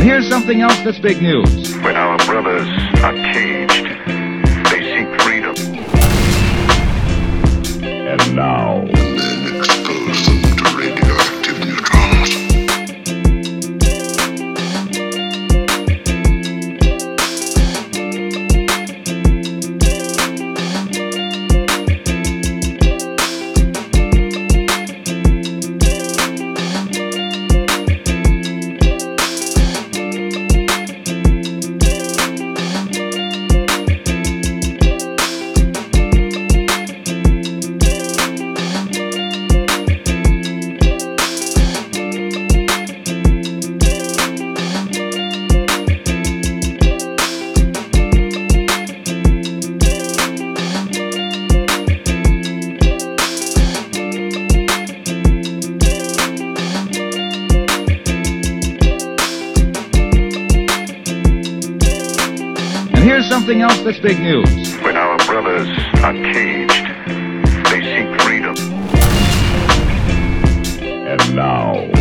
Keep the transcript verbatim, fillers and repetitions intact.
here's something else that's big news. When our brothers are caged, they seek freedom. And now, and then expose them to radioactive neutrons. Here's something else that's big news. When our brothers are caged, they seek freedom. and now.